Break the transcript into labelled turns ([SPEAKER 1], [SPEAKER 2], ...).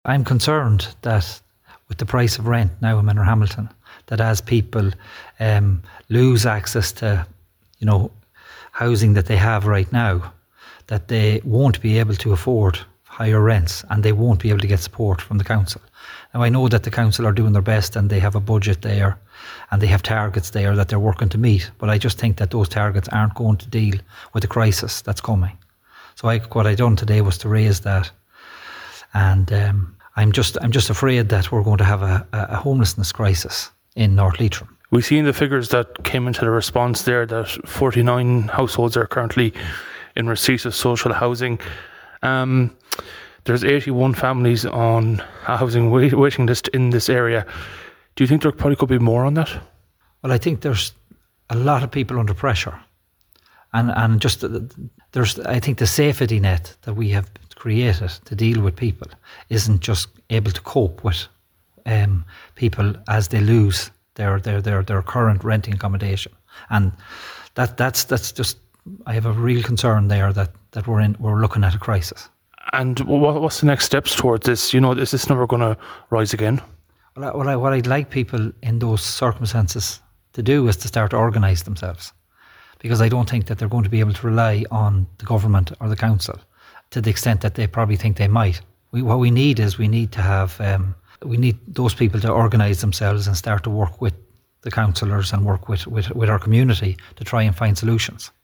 [SPEAKER 1] I'm concerned that with the price of rent now in Manorhamilton, that as people lose access to, housing that they have right now, that they won't be able to afford higher rents and they won't be able to get support from the council. Now, I know that the council are doing their best and they have a budget there and they have targets there that they're working to meet, but I just think that those targets aren't going to deal with the crisis that's coming. So what I done today was to raise that, and I'm just afraid that we're going to have a homelessness crisis in North Leitrim.
[SPEAKER 2] We've seen the figures that came into the response there, that 49 households are currently in receipt of social housing. There's 81 families on a housing waiting list in this area. Do you think there probably could be more on that?
[SPEAKER 1] Well, I think there's a lot of people under pressure. And just I think the safety net that we have created to deal with people isn't just able to cope with people as they lose their current renting accommodation. And that's just, I have a real concern there that we're looking at a crisis.
[SPEAKER 2] And what's the next steps towards this? Is this number going to rise again?
[SPEAKER 1] Well, what I'd like people in those circumstances to do is to start to organise themselves, because I don't think that they're going to be able to rely on the government or the council to the extent that they probably think they might. What we need to have we need those people to organise themselves and start to work with the councillors and work with our community to try and find solutions.